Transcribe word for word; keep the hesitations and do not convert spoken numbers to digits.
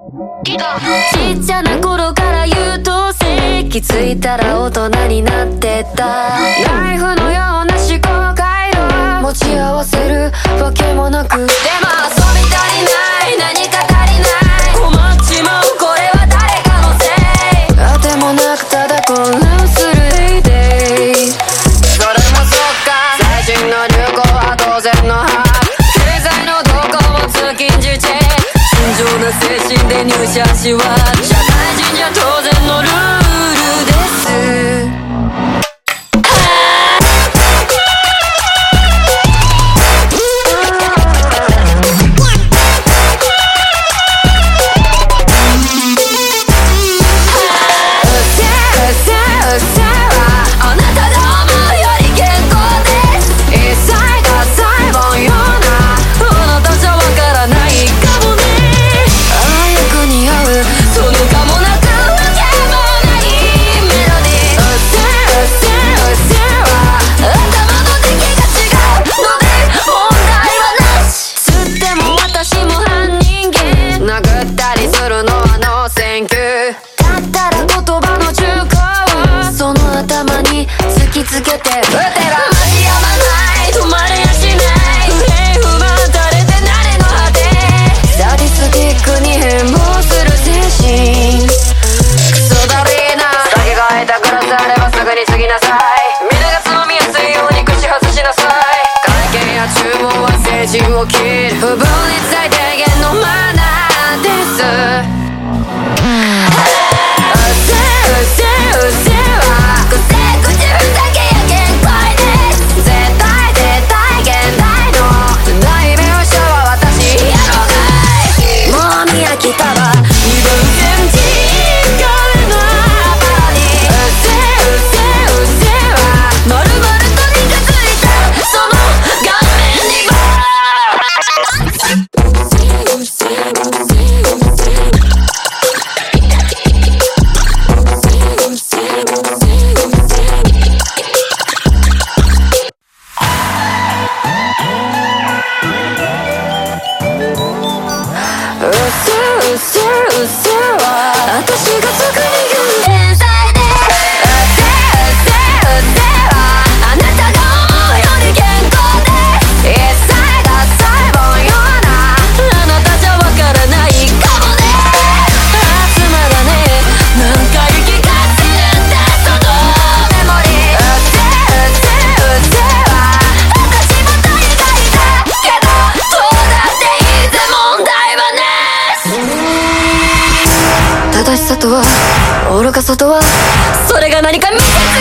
ちっちゃな頃から優等生、気づいたら大人になってた。ナイフのような思考回路、持ち合わせるわけもなく、でも遊び足りない、何か足りない、困っちまう、これは誰かのせい。あてもなくただ混乱する Day。 それもそっか、最新の流行は当然の把握、経済の動向も通勤受チェック、純情な精神で入社しは社会人じゃ当然のルールです。つけて打てば間に合わない、止まれやしない、不平不満垂れて慣れの果て、サディスティックに変貌する精神、クソだりーな。酒が空いたグラスあればすぐに過ぎなさい、水がつまみやすいように口外しなさい、会計や注文は政治を切る、不分率最低限のマナーです。うっせえうっせえうっせえわ、くせえ口ふざけや限界です。絶対絶対現代の代名詞は私やろがい、もう見飽きたわ、二分線人彼のパロディ、うっせえうっせえうっせえわ、まるまると肉ついたその顔面にばうっせえうっせえうっせえうっせえ正しさとは愚かさとは、それが何か見せつ